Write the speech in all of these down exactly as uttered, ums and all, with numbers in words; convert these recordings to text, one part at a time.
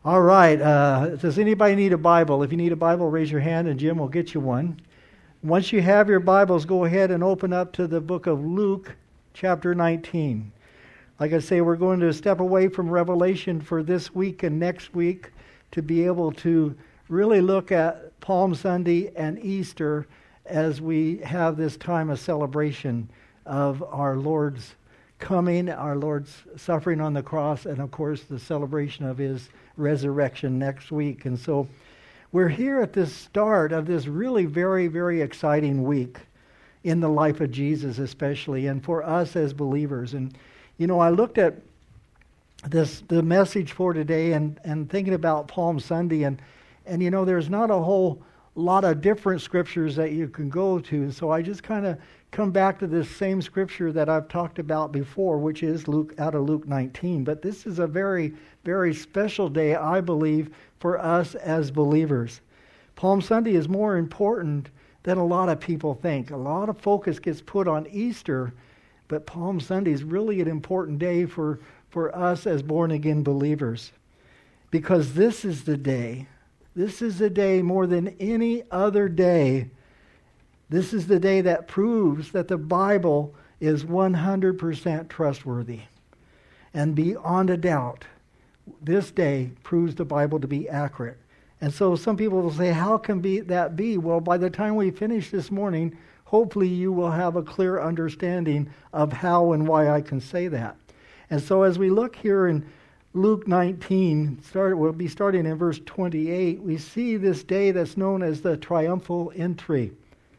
All right. Uh, does anybody need a Bible? If you need a Bible, raise your hand and Jim will get you one. Once you have your Bibles, go ahead and open up to the book of Luke, chapter nineteen. Like I say, we're going to step away from Revelation for this week and next week to be able to really look at Palm Sunday and Easter as we have this time of celebration of our Lord's coming, our Lord's suffering on the cross, and of course the celebration of His resurrection next week. And so we're here at the start of this really very, very exciting week in the life of Jesus especially, and for us as believers. And you know, I looked at this the message for today and, and thinking about Palm Sunday, and and you know, there's not a whole lot of different scriptures that you can go to, so I just kind of come back to this same scripture that I've talked about before, which is Luke out of Luke nineteen. But this is a very, very special day, I believe, for us as believers. Palm Sunday is more important than a lot of people think. A lot of focus gets put on Easter, but Palm Sunday is really an important day for, for us as born-again believers. Because this is the day, this is the day more than any other day. This is the day that proves that the Bible is one hundred percent trustworthy. And beyond a doubt, this day proves the Bible to be accurate. And so some people will say, how can be that be? Well, by the time we finish this morning, hopefully you will have a clear understanding of how and why I can say that. And so as we look here in Luke nineteen, start, we'll be starting in verse twenty-eight, we see this day that's known as the triumphal entry.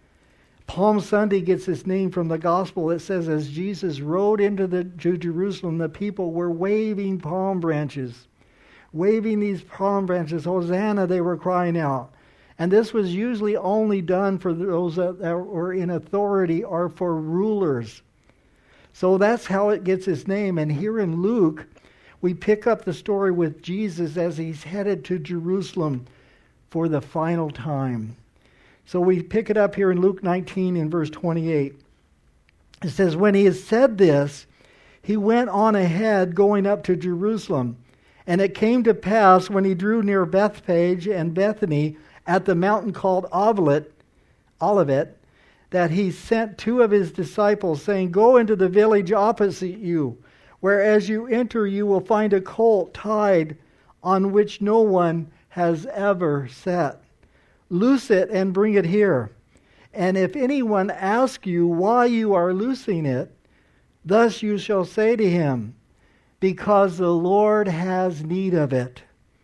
Palm Sunday gets its name from the gospel. It says, as Jesus rode into the, to Jerusalem, the people were waving palm branches. Waving these palm branches, Hosanna, they were crying out. And this was usually only done for those that were in authority or for rulers. So that's how it gets its name. And here in Luke, we pick up the story with Jesus as he's headed to Jerusalem for the final time. So we pick it up here in Luke nineteen in verse twenty-eight. It says, when he had said this, he went on ahead going up to Jerusalem. And it came to pass when he drew near Bethphage and Bethany at the mountain called Olivet, Olivet, that he sent two of his disciples, saying, go into the village opposite you, where as you enter you will find a colt tied on which no one has ever sat. Loose it and bring it here. And if anyone asks you why you are loosing it, thus you shall say to him, because the Lord has need of it.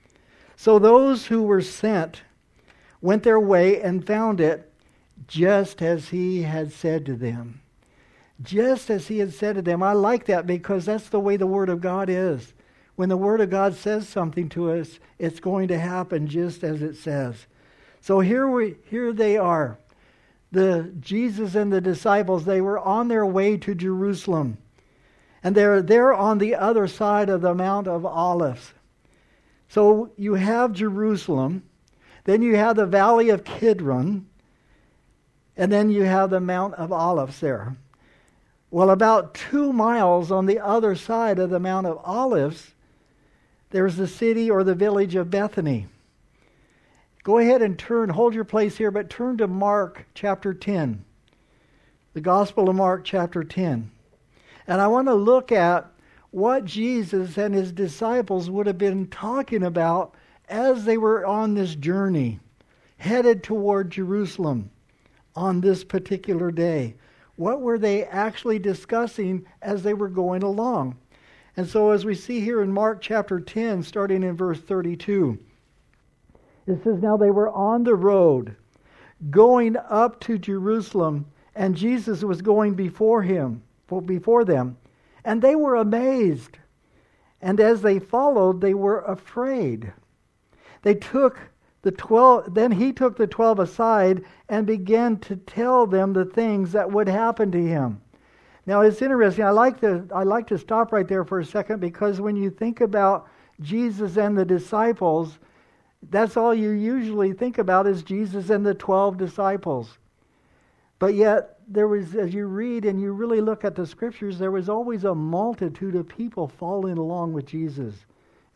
So those who were sent went their way and found it just as he had said to them. Just as he had said to them. I like that because that's the way the Word of God is. When the Word of God says something to us, it's going to happen just as it says. So here we here they are. The Jesus and the disciples, they were on their way to Jerusalem. And they're there on the other side of the Mount of Olives. So you have Jerusalem, then you have the Valley of Kidron, and then you have the Mount of Olives there. Well, about two miles on the other side of the Mount of Olives, there's the city or the village of Bethany. Go ahead and turn, hold your place here, but turn to Mark chapter ten. The Gospel of Mark chapter ten. And I want to look at what Jesus and his disciples would have been talking about as they were on this journey, headed toward Jerusalem on this particular day. What were they actually discussing as they were going along? And so as we see here in Mark chapter ten, starting in verse thirty-two, it says, now they were on the road, going up to Jerusalem, and Jesus was going before him, before them, and they were amazed. And as they followed, they were afraid. They took the twelve, then he took the twelve aside and began to tell them the things that would happen to him. Now it's interesting. I like to I like to stop right there for a second, because when you think about Jesus and the disciples, that's all you usually think about is Jesus and the twelve disciples. But yet, there was, as you read and you really look at the scriptures, there was always a multitude of people following along with Jesus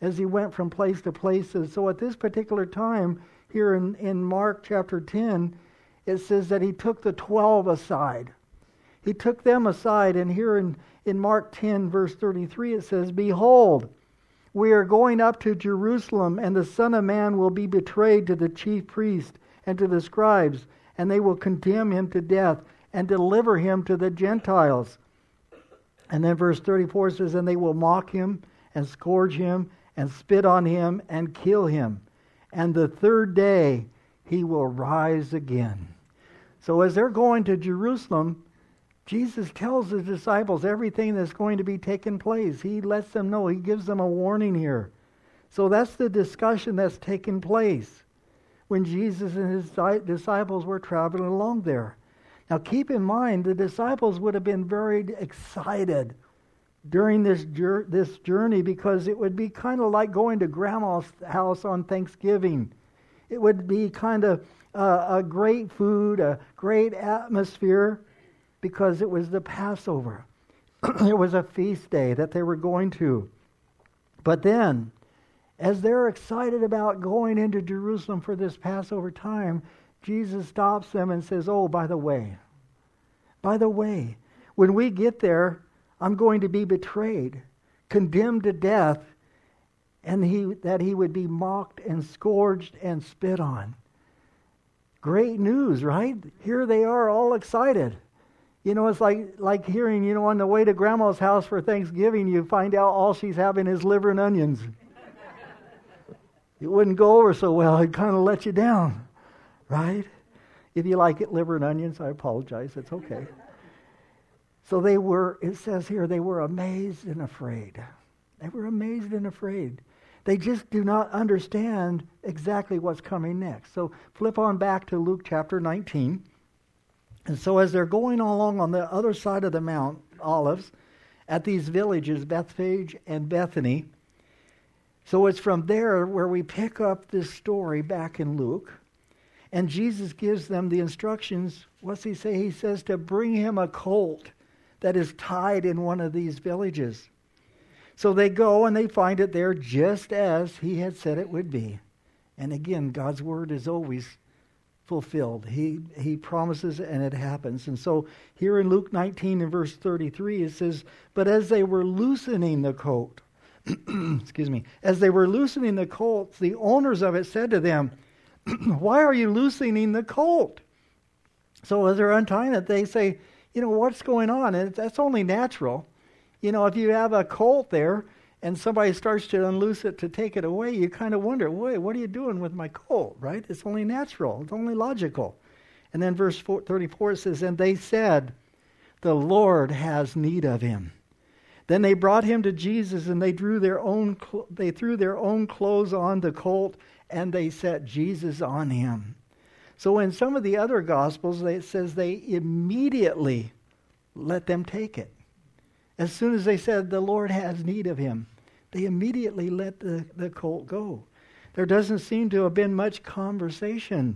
as he went from place to place. And so at this particular time, here in, in Mark chapter ten, it says that he took the twelve aside. He took them aside, and here in, in Mark ten, verse thirty-three, it says, "Behold, we are going up to Jerusalem, and the Son of Man will be betrayed to the chief priests and to the scribes, and they will condemn him to death and deliver him to the Gentiles." And then verse thirty-four says, "And they will mock him and scourge him and spit on him and kill him. And the third day he will rise again." So as they're going to Jerusalem, Jesus tells his disciples everything that's going to be taking place. He lets them know. He gives them a warning here. So that's the discussion that's taking place when Jesus and his disciples were traveling along there. Now keep in mind, the disciples would have been very excited during this jur- this journey, because it would be kind of like going to Grandma's house on Thanksgiving. It would be kind of uh, a great food, a great atmosphere, because it was the Passover. It was a feast day that they were going to. But then, as they're excited about going into Jerusalem for this Passover time, Jesus stops them and says, "Oh, by the way, by the way, when we get there, I'm going to be betrayed, condemned to death, and he that he would be mocked and scourged and spit on." Great news, right? Here they are, all excited. You know, it's like like hearing, you know, on the way to Grandma's house for Thanksgiving, you find out all she's having is liver and onions. It wouldn't go over so well. It'd kind of let you down, right? If you like it, liver and onions, I apologize. It's okay. So they were, it says here, they were amazed and afraid. They were amazed and afraid. They just do not understand exactly what's coming next. So flip on back to Luke chapter nineteen. And so as they're going along on the other side of the Mount Olives, at these villages, Bethphage and Bethany, so it's from there where we pick up this story back in Luke. And Jesus gives them the instructions. What's he say? He says to bring him a colt that is tied in one of these villages. So they go and they find it there just as he had said it would be. And again, God's word is always fulfilled. He he promises and it happens. And so here in Luke nineteen and verse thirty-three, it says, "But as they were loosening the colt," excuse me, as they were loosening the colt, the owners of it said to them, "Why are you loosening the colt?" So as they're untying it, they say, you know, what's going on? And that's only natural. You know, if you have a colt there and somebody starts to unloose it to take it away, you kind of wonder, wait, what are you doing with my colt, right? It's only natural. It's only logical. And then verse thirty-four, it says, "And they said, 'The Lord has need of him.' Then they brought him to Jesus, and they drew their own cl- they threw their own clothes on the colt, and they set Jesus on him." So in some of the other Gospels, it says they immediately let them take it. As soon as they said, "The Lord has need of him," they immediately let the, the colt go. There doesn't seem to have been much conversation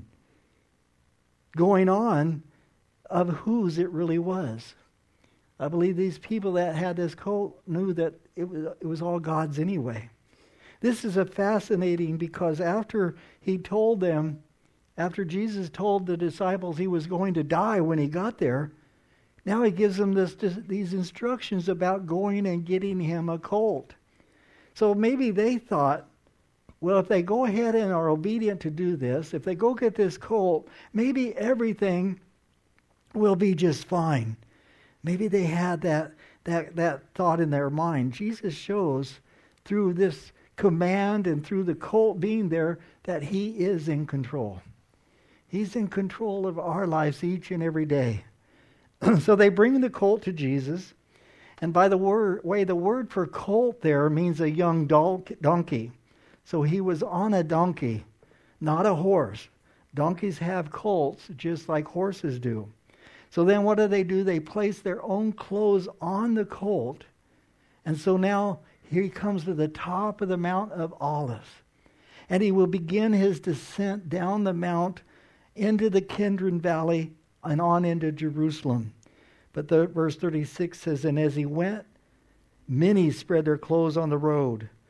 going on of whose it really was. I believe these people that had this colt knew that it was, it was all God's anyway. This is a fascinating, because after he told them, after Jesus told the disciples he was going to die when he got there, now he gives them this, this, these instructions about going and getting him a colt. So maybe they thought, well, if they go ahead and are obedient to do this, if they go get this colt, maybe everything will be just fine. Maybe they had that, that, that thought in their mind. Jesus shows through this command and through the colt being there that he is in control. He's in control of our lives each and every day. So they bring the colt to Jesus. And by the word, way, the word for colt there means a young donkey. So he was on a donkey, not a horse. Donkeys have colts just like horses do. So then what do they do? They place their own clothes on the colt. And so now here he comes to the top of the Mount of Olives. And he will begin his descent down the mount into the Kidron Valley and on into Jerusalem. But the verse thirty-six says, "And as he went, many spread their clothes on the road.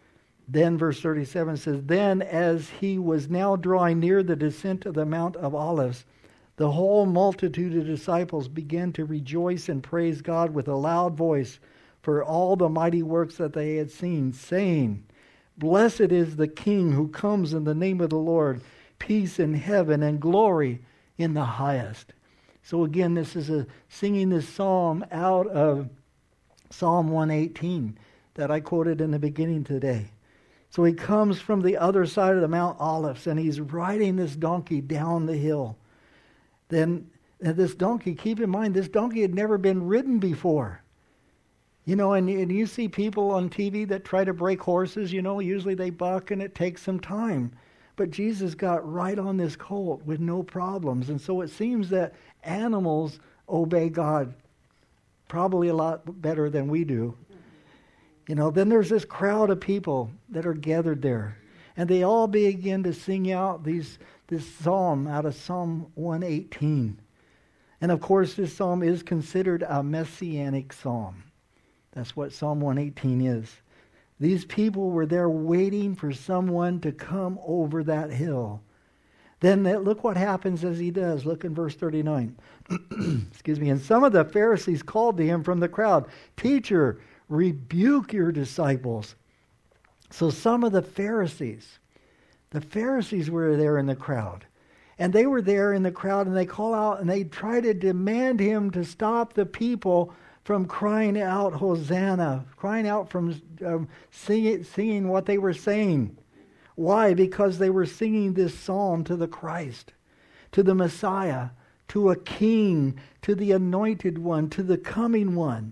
Then verse thirty-seven says, Then as he was now drawing near the descent of the Mount of Olives, the whole multitude of disciples began to rejoice and praise God with a loud voice for all the mighty works that they had seen, saying, Blessed is the King who comes in the name of the Lord, peace in heaven and glory in the highest. So again, this is a singing this psalm out of Psalm one eighteen that I quoted in the beginning today. So he comes from the other side of the Mount Olives, and he's riding this donkey down the hill. Then and this donkey, keep in mind, this donkey had never been ridden before. You know, and, and you see people on T V that try to break horses, you know, usually they buck and it takes some time. But Jesus got right on this colt with no problems. And so it seems that animals obey God probably a lot better than we do. You know, then there's this crowd of people that are gathered there. And they all begin to sing out these this psalm out of Psalm one eighteen. And of course, this psalm is considered a messianic psalm. That's what Psalm one eighteen is. These people were there waiting for someone to come over that hill. Then that, look what happens as he does. Look in verse thirty-nine. Excuse me. And some of the Pharisees called to him from the crowd, Teacher, rebuke your disciples. So some of the Pharisees, the Pharisees were there in the crowd. And they were there in the crowd, and they call out and they try to demand him to stop the people from crying out, Hosanna, crying out from um, singing, singing what they were saying. Why? Because they were singing this psalm to the Christ, to the Messiah, to a king, to the anointed one, to the coming one.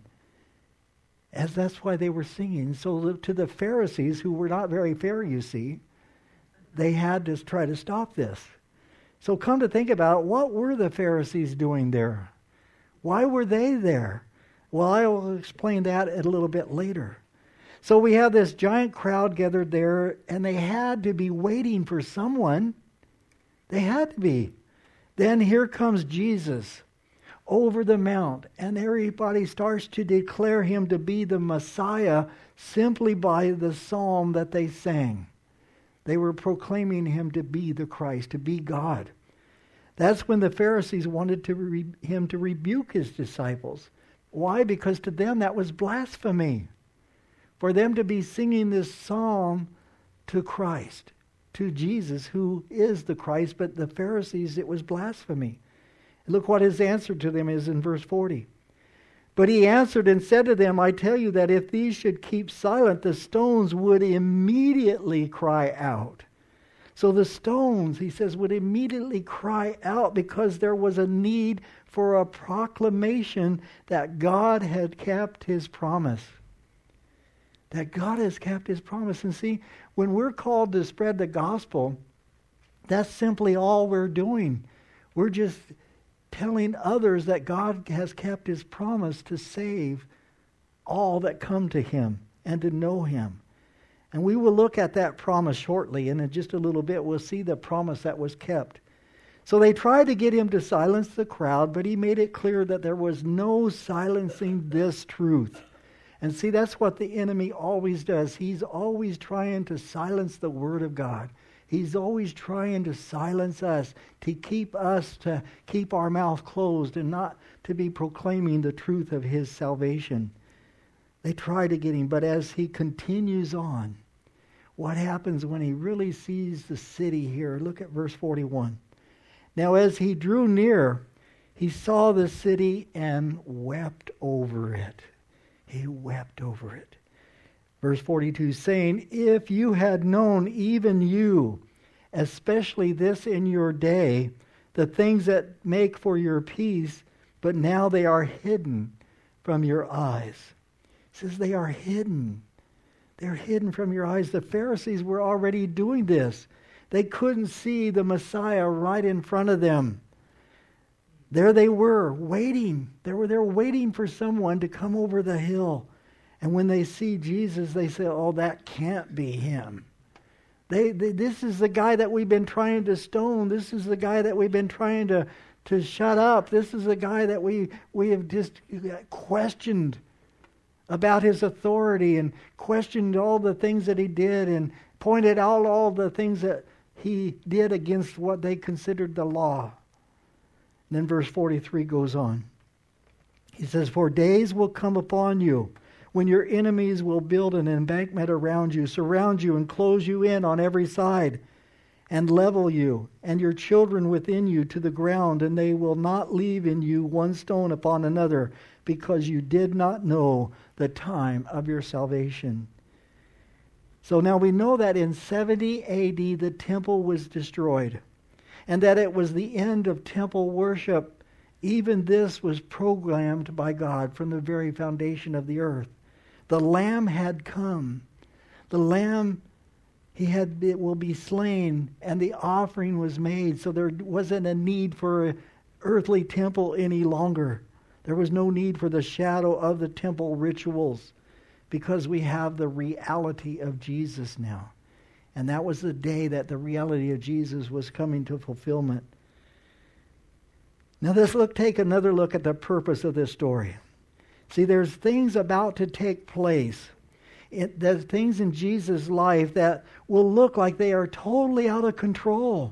As that's why they were singing. So to the Pharisees, who were not very fair, you see, they had to try to stop this. So come to think about it, what were the Pharisees doing there? Why were they there? Well, I will explain that a little bit later. So we have this giant crowd gathered there, and they had to be waiting for someone. They had to be. Then here comes Jesus over the mount, and everybody starts to declare him to be the Messiah simply by the psalm that they sang. They were proclaiming him to be the Christ, to be God. That's when the Pharisees wanted to re- him to rebuke his disciples. Why? Because to them that was blasphemy. For them to be singing this psalm to Christ, to Jesus, who is the Christ, but the Pharisees, it was blasphemy. Look what his answer to them is in verse forty. But he answered and said to them, I tell you that if these should keep silent, the stones would immediately cry out. So the stones, he says, would immediately cry out because there was a need for a proclamation that God had kept his promise. That God has kept his promise. And see, when we're called to spread the gospel, that's simply all we're doing. We're just telling others that God has kept his promise to save all that come to him and to know him. And we will look at that promise shortly, and in just a little bit we'll see the promise that was kept. So they tried to get him to silence the crowd, but he made it clear that there was no silencing this truth. And see, that's what the enemy always does. He's always trying to silence the word of God. He's always trying to silence us, to keep us, to keep our mouth closed and not to be proclaiming the truth of his salvation. They try to get him, but as he continues on, what happens when he really sees the city here? Look at verse forty-one. Now as he drew near, he saw the city and wept over it. He wept over it. Verse forty-two, saying, if you had known, even you, especially this in your day, the things that make for your peace, but now they are hidden from your eyes. It says they are hidden. They're hidden from your eyes. The Pharisees were already doing this. They couldn't see the Messiah right in front of them. There they were, waiting. They were there waiting for someone to come over the hill. And when they see Jesus, they say, oh, that can't be him. They, they, this is the guy that we've been trying to stone. This is the guy that we've been trying to, to shut up. This is the guy that we, we have just questioned about his authority and questioned all the things that he did and pointed out all the things that he did against what they considered the law. And then verse forty-three goes on. He says, "For days will come upon you when your enemies will build an embankment around you, surround you and close you in on every side, and level you and your children within you to the ground, and they will not leave in you one stone upon another, because you did not know the time of your salvation." So now we know that in seventy A D the temple was destroyed, and that it was the end of temple worship. Even this was programmed by God from the very foundation of the earth. The Lamb had come. The Lamb, he had, it will be slain, and the offering was made, so there wasn't a need for an earthly temple any longer. There was no need for the shadow of the temple rituals, because we have the reality of Jesus now. And that was the day that the reality of Jesus was coming to fulfillment. Now let's look, take another look at the purpose of this story. See, there's things about to take place. It, there's things in Jesus' life that will look like they are totally out of control.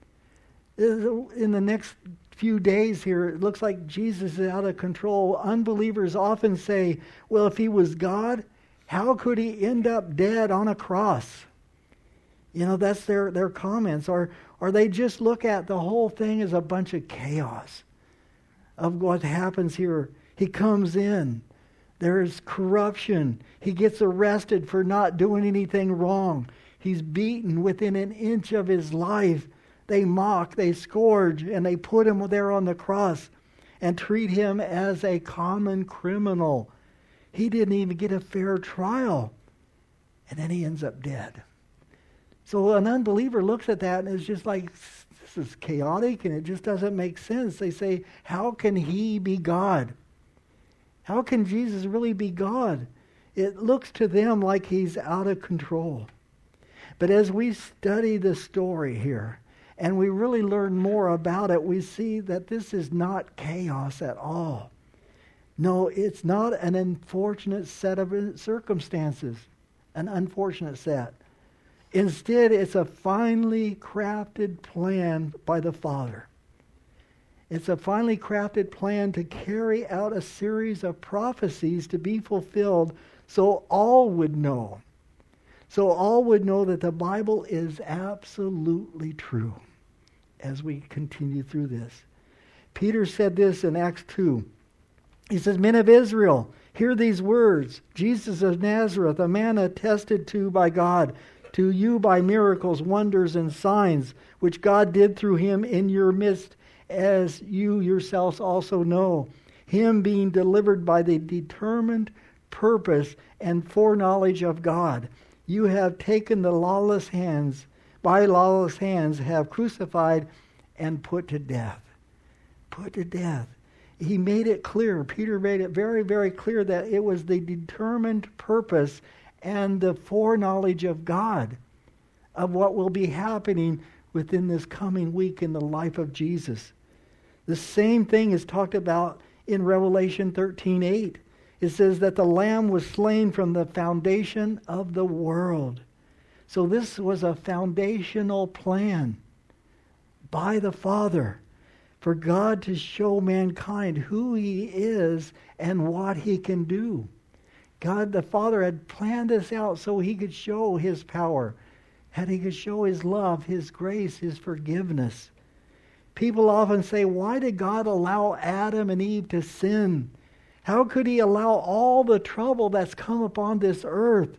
In the next few days here, it looks like Jesus is out of control. Unbelievers often say, well, if he was God, how could he end up dead on a cross? You know, that's their, their comments. Or, or they just look at the whole thing as a bunch of chaos of what happens here. He comes in. There is corruption. He gets arrested for not doing anything wrong. He's beaten within an inch of his life. They mock, they scourge, and they put him there on the cross and treat him as a common criminal. He didn't even get a fair trial. And then he ends up dead. So an unbeliever looks at that and is just like, this is chaotic and it just doesn't make sense. They say, how can he be God? How can Jesus really be God? It looks to them like he's out of control. But as we study the story here, and we really learn more about it, we see that this is not chaos at all. No, it's not an unfortunate set of circumstances, an unfortunate set. Instead, it's a finely crafted plan by the Father. It's a finely crafted plan to carry out a series of prophecies to be fulfilled so all would know. So all would know that the Bible is absolutely true as we continue through this. Peter said this in Acts two. He says, "Men of Israel, hear these words. Jesus of Nazareth, a man attested to by God, to you by miracles, wonders, and signs, which God did through him in your midst, as you yourselves also know. Him being delivered by the determined purpose and foreknowledge of God. You have taken the lawless hands, by lawless hands have crucified and put to death." Put to death. He made it clear, Peter made it very, very clear that it was the determined purpose and the foreknowledge of God of what will be happening within this coming week in the life of Jesus. The same thing is talked about in Revelation thirteen eight. It says that the Lamb was slain from the foundation of the world. So this was a foundational plan by the Father for God to show mankind who he is and what he can do. God the Father had planned this out so he could show his power, and he could show his love, his grace, his forgiveness. People often say, why did God allow Adam and Eve to sin? How could he allow all the trouble that's come upon this earth?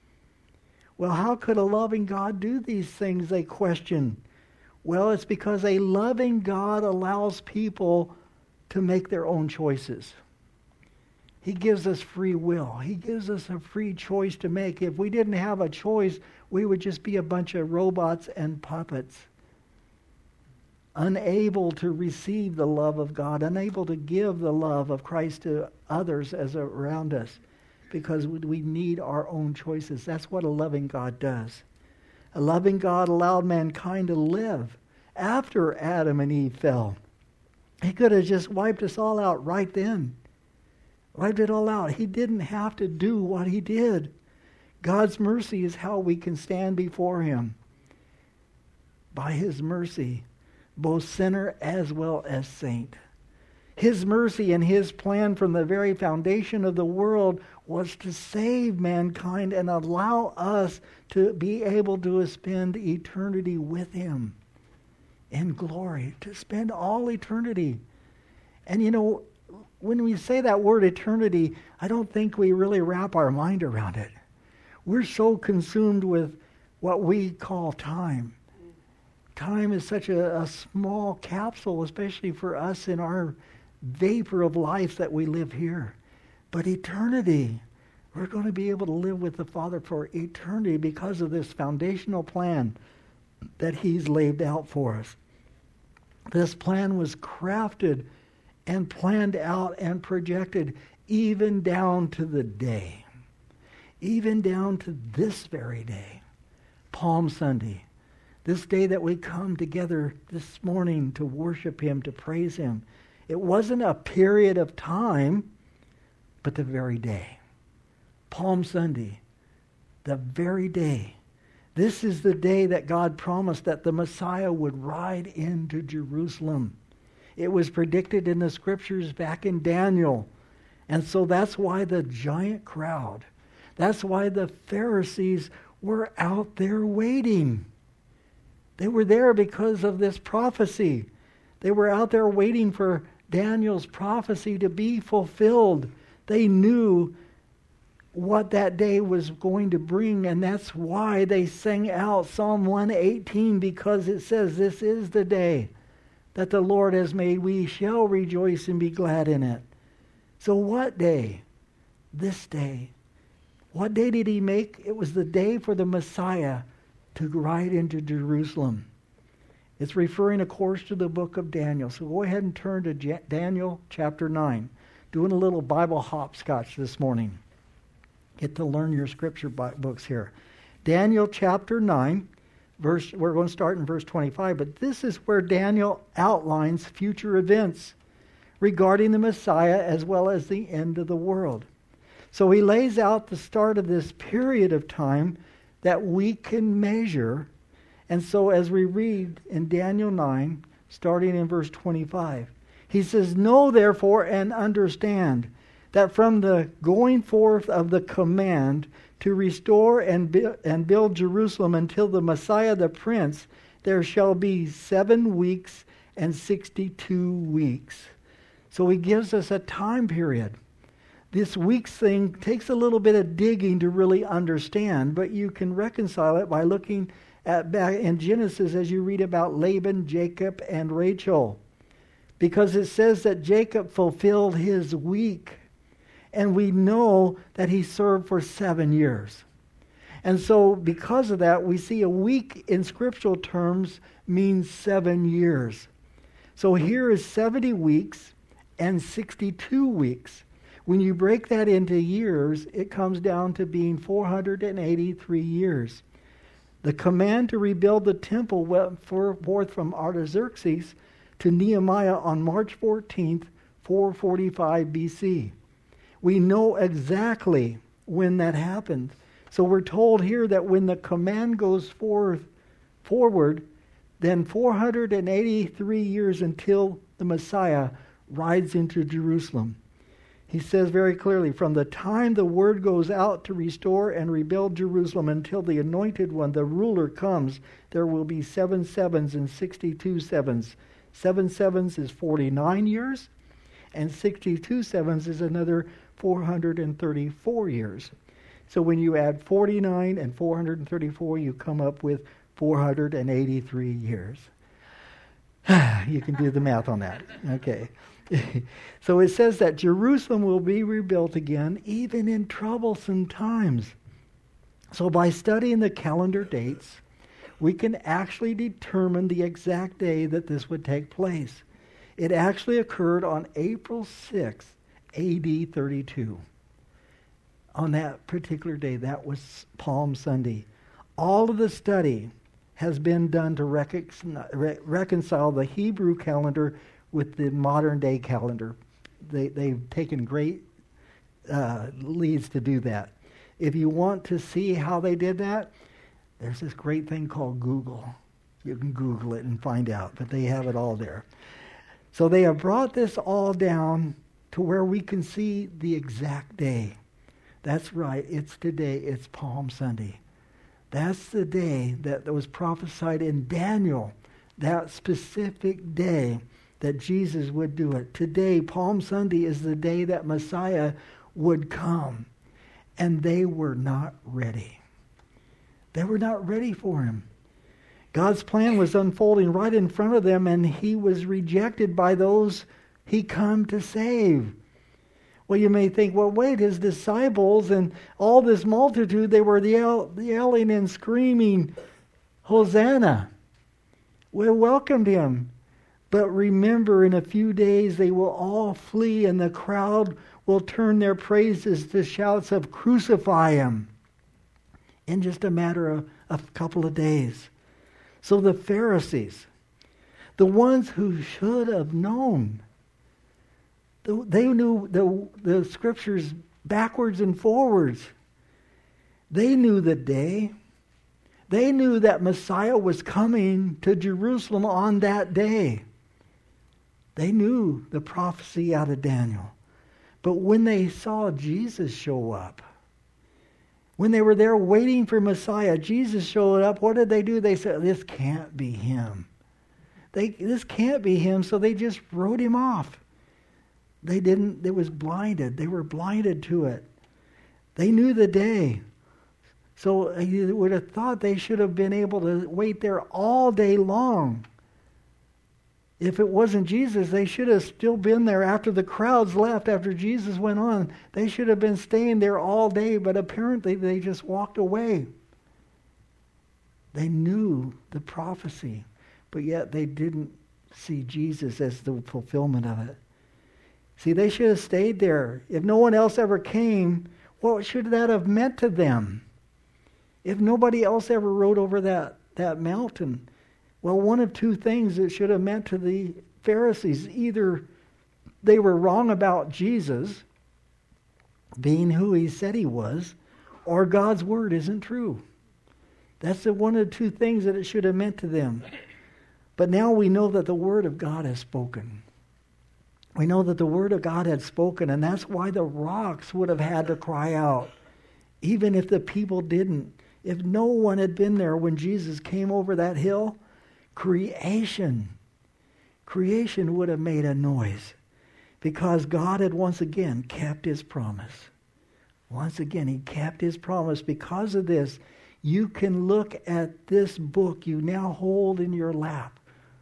Well, how could a loving God do these things, they question. Well, it's because a loving God allows people to make their own choices. He gives us free will. He gives us a free choice to make. If we didn't have a choice, we would just be a bunch of robots and puppets, unable to receive the love of God, unable to give the love of Christ to others as around us, because we need our own choices. That's what a loving God does. A loving God allowed mankind to live after Adam and Eve fell. He could have just wiped us all out right then. Lived it all out. He didn't have to do what he did. God's mercy is how we can stand before him. By his mercy, both sinner as well as saint. His mercy and his plan from the very foundation of the world was to save mankind and allow us to be able to spend eternity with him in glory, to spend all eternity. And you know, when we say that word eternity, I don't think we really wrap our mind around it. We're so consumed with what we call time. Time is such a, a small capsule, especially for us in our vapor of life that we live here. But eternity, we're going to be able to live with the Father for eternity because of this foundational plan that he's laid out for us. This plan was crafted and planned out and projected even down to the day. Even down to this very day. Palm Sunday. This day that we come together this morning to worship him, to praise him. It wasn't a period of time, but the very day. Palm Sunday. The very day. This is the day that God promised that the Messiah would ride into Jerusalem. It was predicted in the scriptures back in Daniel. And so that's why the giant crowd, that's why the Pharisees were out there waiting. They were there because of this prophecy. They were out there waiting for Daniel's prophecy to be fulfilled. They knew what that day was going to bring, and that's why they sang out Psalm one eighteen, because it says, "This is the day that the Lord has made. We shall rejoice and be glad in it." So what day? This day. What day did he make? It was the day for the Messiah to ride into Jerusalem. It's referring, of course, to the book of Daniel. So go ahead and turn to J- Daniel chapter nine. Doing a little Bible hopscotch this morning. Get to learn your scripture books here. Daniel chapter nine, verse. We're going to start in verse twenty-five, but this is where Daniel outlines future events regarding the Messiah as well as the end of the world. So he lays out the start of this period of time that we can measure. And so as we read in Daniel nine, starting in verse twenty-five, he says, "Know therefore and understand that from the going forth of the command to restore and, bu- and build Jerusalem until the Messiah the Prince, there shall be seven weeks and sixty-two weeks." So he gives us a time period. This weeks thing takes a little bit of digging to really understand, but you can reconcile it by looking at back in Genesis as you read about Laban, Jacob, and Rachel. Because it says that Jacob fulfilled his week. And we know that he served for seven years. And so because of that, we see a week in scriptural terms means seven years. So here is seventy weeks and sixty-two weeks. When you break that into years, it comes down to being four hundred eighty-three years. The command to rebuild the temple went forth from Artaxerxes to Nehemiah on March fourteenth, four forty-five B C. We know exactly when that happened. So we're told here that when the command goes forth, forward, then four hundred eighty-three years until the Messiah rides into Jerusalem. He says very clearly, from the time the word goes out to restore and rebuild Jerusalem until the anointed one, the ruler, comes, there will be seven sevens and sixty-two sevens. Seven sevens is forty-nine years, and sixty-two sevens is another four hundred thirty-four years. So when you add forty-nine and four hundred thirty-four, you come up with four hundred eighty-three years. You can do the math on that. Okay. So it says that Jerusalem will be rebuilt again, even in troublesome times. So by studying the calendar dates, we can actually determine the exact day that this would take place. It actually occurred on April sixth, A D thirty-two. On that particular day, that was Palm Sunday. All of the study has been done to recon- re- reconcile the Hebrew calendar with the modern day calendar. They, they've taken great uh, leads to do that. If you want to see how they did that, there's this great thing called Google. You can Google it and find out, but they have it all there. So they have brought this all down to where we can see the exact day. That's right, it's today, it's Palm Sunday. That's the day that was prophesied in Daniel, that specific day that Jesus would do it. Today, Palm Sunday, is the day that Messiah would come. And they were not ready. They were not ready for him. God's plan was unfolding right in front of them, and he was rejected by those he come to save. Well, you may think, well, wait, his disciples and all this multitude, they were yell, yelling and screaming, Hosanna. We welcomed him. But remember, in a few days they will all flee, and the crowd will turn their praises to shouts of crucify him in just a matter of a couple of days. So the Pharisees, the ones who should have known, they knew the, the scriptures backwards and forwards. They knew the day. They knew that Messiah was coming to Jerusalem on that day. They knew the prophecy out of Daniel. But when they saw Jesus show up, when they were there waiting for Messiah, Jesus showed up, what did they do? They said, this can't be him. They, this can't be him, so they just wrote him off. They didn't, they was blinded. They were blinded to it. They knew the day. So you would have thought they should have been able to wait there all day long. If it wasn't Jesus, they should have still been there after the crowds left, after Jesus went on. They should have been staying there all day, but apparently they just walked away. They knew the prophecy, but yet they didn't see Jesus as the fulfillment of it. See, they should have stayed there. If no one else ever came, what should that have meant to them? If nobody else ever rode over that, that mountain, well, one of two things it should have meant to the Pharisees. Either they were wrong about Jesus being who he said he was, or God's word isn't true. That's the one of the two things that it should have meant to them. But now we know that the word of God has spoken. We know that the word of God had spoken, and that's why the rocks would have had to cry out, even if the people didn't. If no one had been there when Jesus came over that hill, creation, creation would have made a noise, because God had once again kept his promise. Once again, he kept his promise. Because of this, you can look at this book you now hold in your lap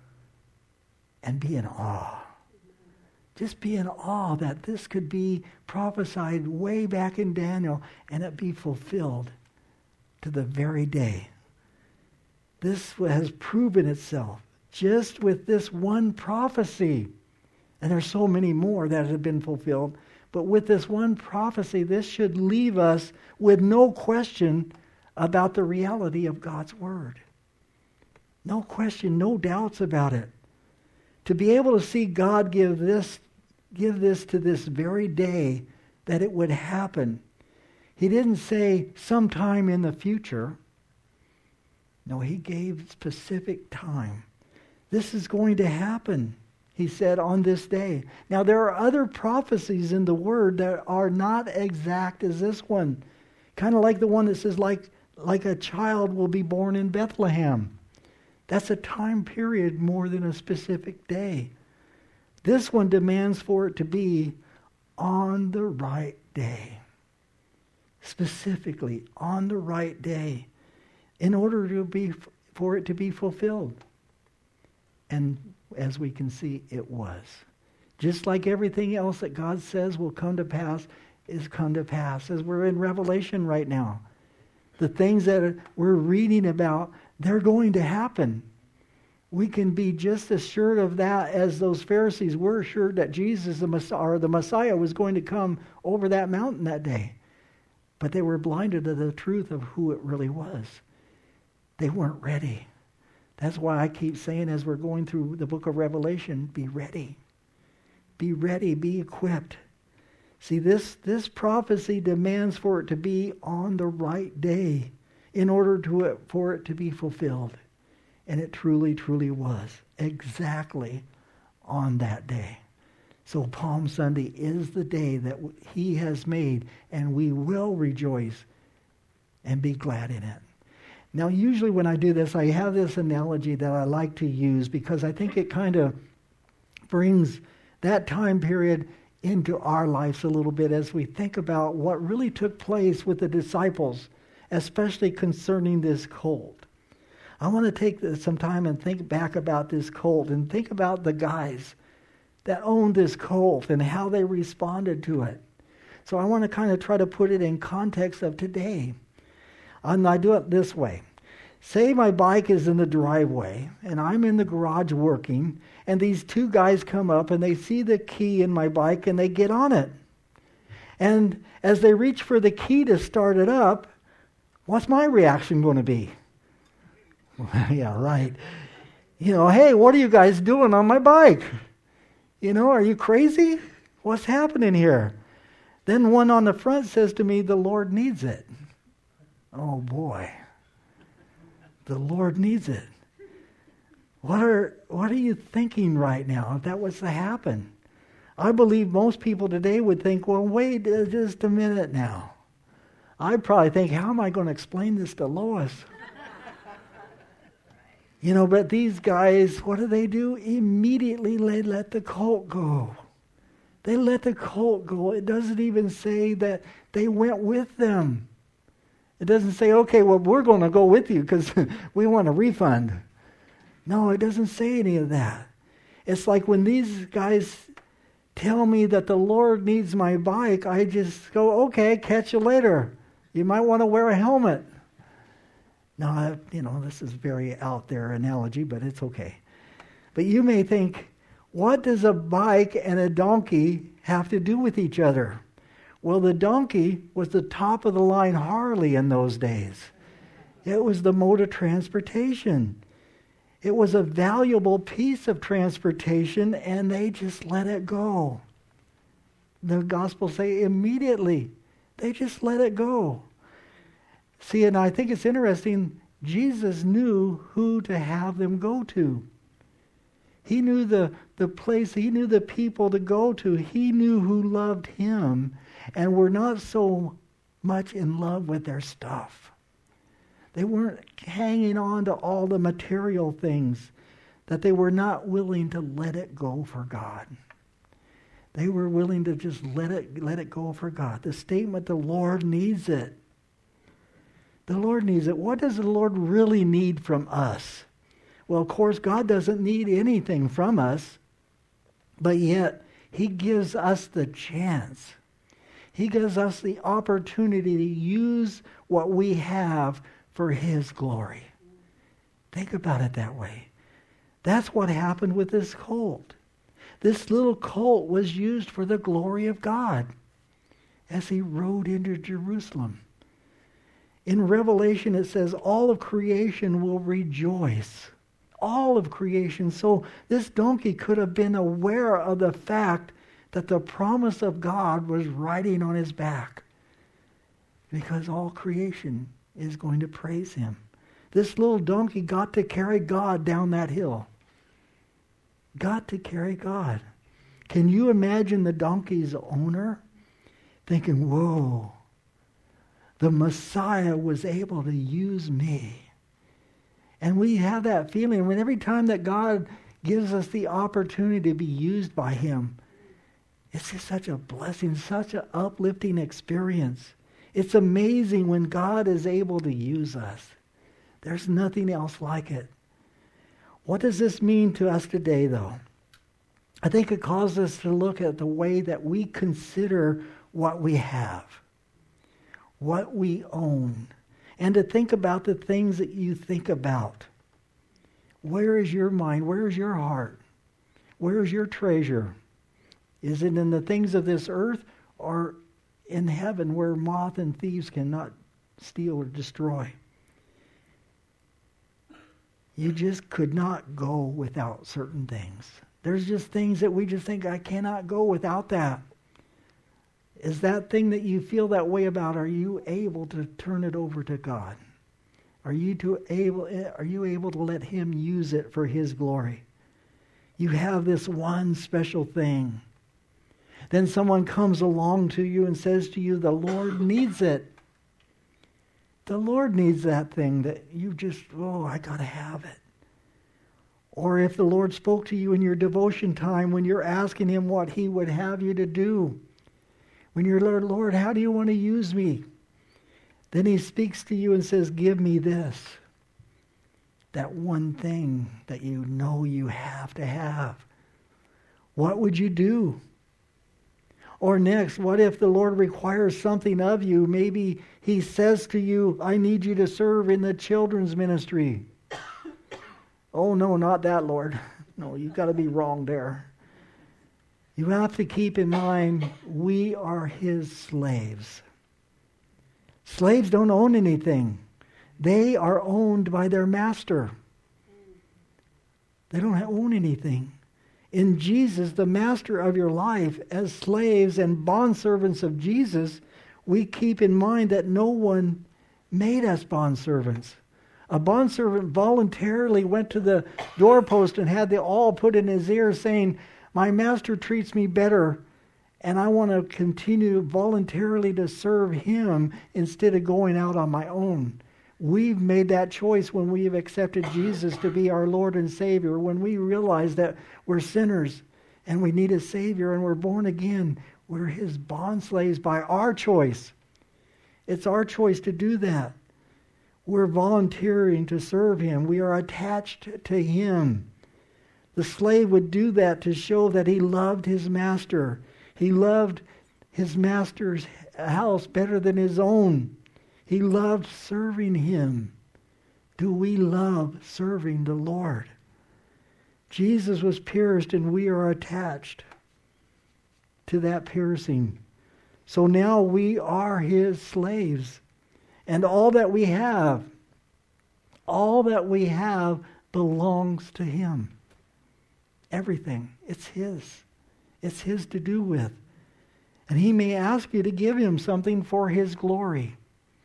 and be in awe. Just be in awe that this could be prophesied way back in Daniel and it be fulfilled to the very day. This has proven itself just with this one prophecy. And there's so many more that have been fulfilled. But with this one prophecy, this should leave us with no question about the reality of God's word. No question, no doubts about it. To be able to see God give this, give this to this very day that it would happen. He didn't say sometime in the future. No, he gave specific time. This is going to happen, he said, on this day. Now, there are other prophecies in the word that are not exact as this one. Kind of like the one that says, like, like a child will be born in Bethlehem. That's a time period more than a specific day. This one demands for it to be on the right day. Specifically, on the right day. In order to be, for it to be fulfilled. And as we can see, it was. Just like everything else that God says will come to pass is come to pass. As we're in Revelation right now. The things that we're reading about, they're going to happen. We can be just as sure of that as those Pharisees were assured that Jesus, the Messiah, or the Messiah, was going to come over that mountain that day. But they were blinded to the truth of who it really was. They weren't ready. That's why I keep saying as we're going through the book of Revelation, be ready. Be ready, be equipped. See, this, this prophecy demands for it to be on the right day in order to for it to be fulfilled. And it truly, truly was exactly on that day. So Palm Sunday is the day that he has made, and we will rejoice and be glad in it. Now, usually when I do this, I have this analogy that I like to use because I think it kind of brings that time period into our lives a little bit as we think about what really took place with the disciples, especially concerning this colt. I want to take some time and think back about this colt and think about the guys that owned this colt and how they responded to it. So I want to kind of try to put it in context of today. And I do it this way. Say my bike is in the driveway and I'm in the garage working, and these two guys come up and they see the key in my bike and they get on it. And as they reach for the key to start it up, what's my reaction going to be? Yeah, right. You know, hey, what are you guys doing on my bike? You know, are you crazy? What's happening here? Then one on the front says to me, the Lord needs it. Oh boy. The Lord needs it. What are what are you thinking right now if that was to happen? I believe most people today would think, well, wait just a minute now. I'd probably think, how am I going to explain this to Lois? You know, but these guys, what do they do? Immediately they let the colt go. They let the colt go. It doesn't even say that they went with them. It doesn't say, okay, well, we're going to go with you because we want a refund. No, it doesn't say any of that. It's like when these guys tell me that the Lord needs my bike, I just go, okay, catch you later. You might want to wear a helmet. Now, you know, this is very out there analogy, but it's okay. But you may think, what does a bike and a donkey have to do with each other? Well, the donkey was the top of the line Harley in those days. It was the mode of transportation. It was a valuable piece of transportation, and they just let it go. The Gospels say immediately, they just let it go. See, and I think it's interesting, Jesus knew who to have them go to. He knew the, the place, he knew the people to go to. He knew who loved him and were not so much in love with their stuff. They weren't hanging on to all the material things, that they were not willing to let it go for God. They were willing to just let it, let it go for God. The statement, the Lord needs it. The Lord needs it. What does the Lord really need from us? Well, of course, God doesn't need anything from us, but yet he gives us the chance. He gives us the opportunity to use what we have for his glory. Think about it that way. That's what happened with this colt. This little colt was used for the glory of God as he rode into Jerusalem. In Revelation, it says all of creation will rejoice. All of creation. So this donkey could have been aware of the fact that the promise of God was riding on his back, because all creation is going to praise him. This little donkey got to carry God down that hill. Got to carry God. Can you imagine the donkey's owner thinking, whoa, the Messiah was able to use me? And we have that feeling when every time that God gives us the opportunity to be used by him, it's just such a blessing, such an uplifting experience. It's amazing when God is able to use us. There's nothing else like it. What does this mean to us today, though? I think it causes us to look at the way that we consider what we have, what we own, and to think about the things that you think about. Where is your mind? Where is your heart? Where is your treasure? Is it in the things of this earth, or in heaven where moth and thieves cannot steal or destroy? You just could not go without certain things. There's just things that we just think, I cannot go without that. Is that thing that you feel that way about, are you able to turn it over to God? Are you to able are you able to let him use it for his glory? You have this one special thing. Then someone comes along to you and says to you, the Lord needs it. The Lord needs that thing that you just, oh, I got to have it. Or if the Lord spoke to you in your devotion time when you're asking him what he would have you to do. When you're, Lord, Lord, how do you want to use me? Then he speaks to you and says, give me this. That one thing that you know you have to have. What would you do? Or next, what if the Lord requires something of you? Maybe he says to you, I need you to serve in the children's ministry. Oh, no, not that, Lord. No, you've got to be wrong there. You have to keep in mind, we are his slaves. Slaves don't own anything. They are owned by their master. They don't own anything. In Jesus, the master of your life, as slaves and bondservants of Jesus, we keep in mind that no one made us bondservants. A bondservant voluntarily went to the doorpost and had the awl put in his ear saying, my master treats me better, and I want to continue voluntarily to serve him instead of going out on my own. We've made that choice when we have accepted Jesus to be our Lord and Savior, when we realize that we're sinners and we need a Savior and we're born again. We're his bondslaves by our choice. It's our choice to do that. We're volunteering to serve him. We are attached to him. The slave would do that to show that he loved his master. He loved his master's house better than his own. He loved serving him. Do we love serving the Lord? Jesus was pierced and we are attached to that piercing. So now we are his slaves. And all that we have, all that we have belongs to him. Everything. It's his. It's his to do with. And he may ask you to give him something for his glory.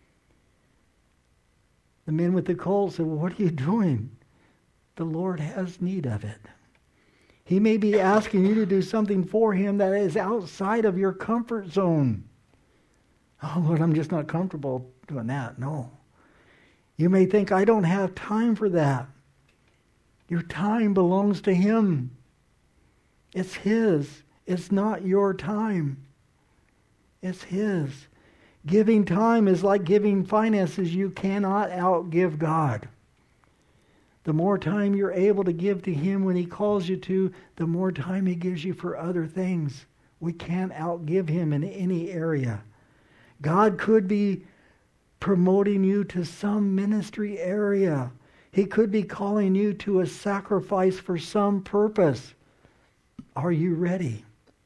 The men with the colt said, well, what are you doing? The Lord has need of it. He may be asking you to do something for him that is outside of your comfort zone. Oh, Lord, I'm just not comfortable doing that. No. You may think, I don't have time for that. Your time belongs to him. It's his. It's not your time. It's his. Giving time is like giving finances. You cannot outgive God. The more time you're able to give to him when he calls you to, the more time he gives you for other things. We can't outgive him in any area. God could be promoting you to some ministry area. He could be calling you to a sacrifice for some purpose. Are you ready?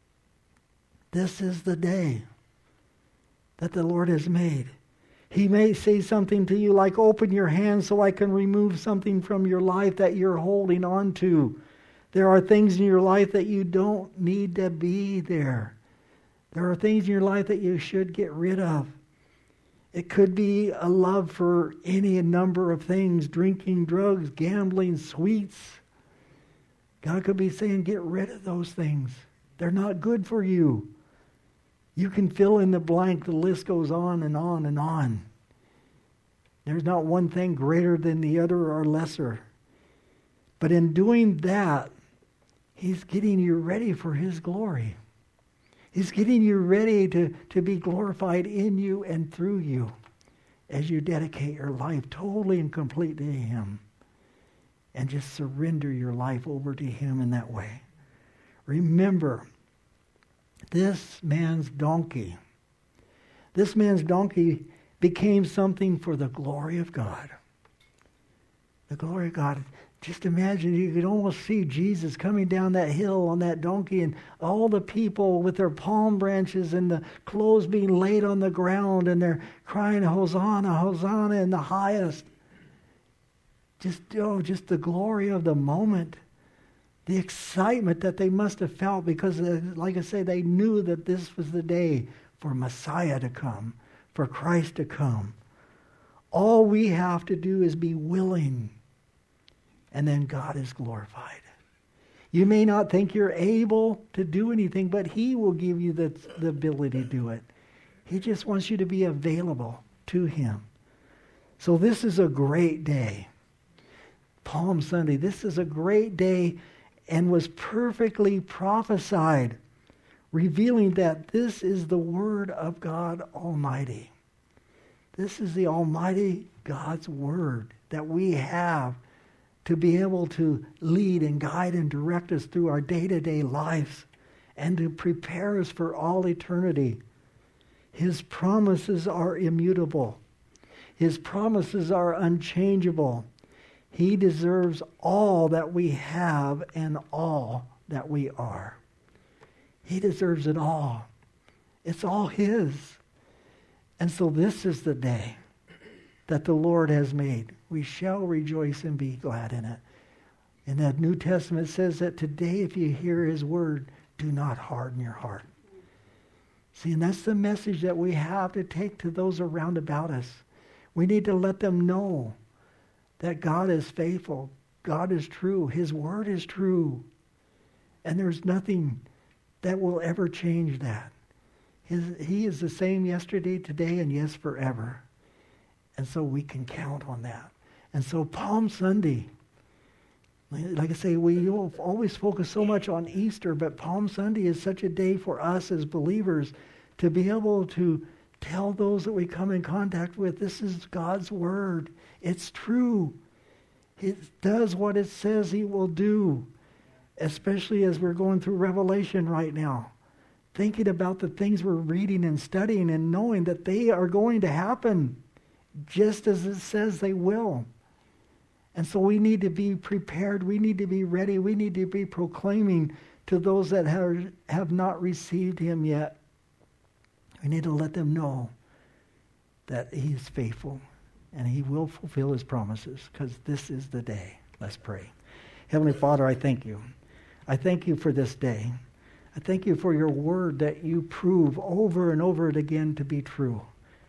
This is the day that the Lord has made. He may say something to you like, open your hands so I can remove something from your life that you're holding on to. There are things in your life that you don't need to be there. There are things in your life that you should get rid of. It could be a love for any number of things, drinking, drugs, gambling, sweets. God could be saying, get rid of those things. They're not good for you. You can fill in the blank. The list goes on and on and on. There's not one thing greater than the other or lesser. But in doing that, he's getting you ready for his glory. He's getting you ready to, to be glorified in you and through you as you dedicate your life totally and completely to him and just surrender your life over to him in that way. Remember, this man's donkey, this man's donkey became something for the glory of God. The glory of God. Just imagine, you could almost see Jesus coming down that hill on that donkey and all the people with their palm branches and the clothes being laid on the ground and they're crying, Hosanna, Hosanna in the highest. Just, oh, just the glory of the moment. The excitement that they must have felt because, uh, like I say, they knew that this was the day for Messiah to come, for Christ to come. All we have to do is be willing, and then God is glorified. You may not think you're able to do anything, but he will give you the, the ability to do it. He just wants you to be available to him. So this is a great day. Palm Sunday, this is a great day and was perfectly prophesied, revealing that this is the Word of God Almighty. This is the Almighty God's Word that we have to be able to lead and guide and direct us through our day-to-day lives and to prepare us for all eternity. His promises are immutable. His promises are unchangeable. He deserves all that we have and all that we are. He deserves it all. It's all his. And so this is the day that the Lord has made. We shall rejoice and be glad in it. In that New Testament it says that today if you hear his word, do not harden your heart. See, and that's the message that we have to take to those around about us. We need to let them know that God is faithful. God is true. His word is true. And there's nothing that will ever change that. His, he is the same yesterday, today, and yes, forever. And so we can count on that. And so Palm Sunday, like I say, we always focus so much on Easter, but Palm Sunday is such a day for us as believers to be able to tell those that we come in contact with, this is God's word. It's true. It does what it says he will do, especially as we're going through Revelation right now. Thinking about the things we're reading and studying and knowing that they are going to happen just as it says they will. And so we need to be prepared. We need to be ready. We need to be proclaiming to those that have, have not received him yet. We need to let them know that he is faithful and he will fulfill his promises, because this is the day. Let's pray. Heavenly Father, I thank you. I thank you for this day. I thank you for your word that you prove over and over again to be true.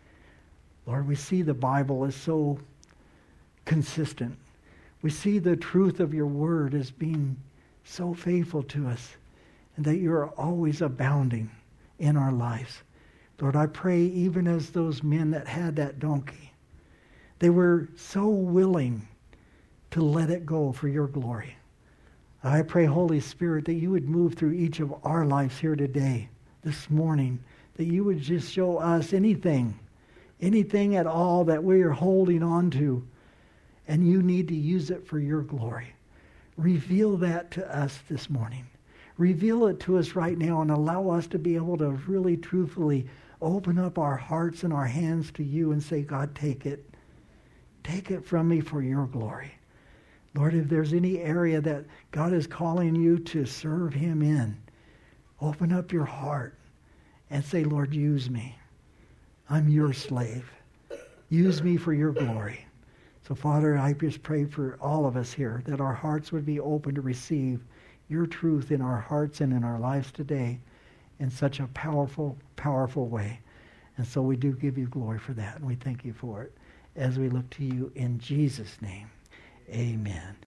Lord, we see the Bible is so consistent. We see the truth of your word as being so faithful to us, and that you are always abounding in our lives. Lord, I pray even as those men that had that donkey, they were so willing to let it go for your glory. I pray, Holy Spirit, that you would move through each of our lives here today, this morning, that you would just show us anything, anything at all that we are holding on to, and you need to use it for your glory. Reveal that to us this morning. Reveal it to us right now and allow us to be able to really truthfully open up our hearts and our hands to you and say, God, take it. Take it from me for your glory. Lord, if there's any area that God is calling you to serve him in, open up your heart and say, Lord, use me. I'm your slave. Use me for your glory. So, Father, I just pray for all of us here that our hearts would be open to receive your truth in our hearts and in our lives today in such a powerful, powerful way. And so we do give you glory for that, and we thank you for it as we look to you in Jesus' name. Amen.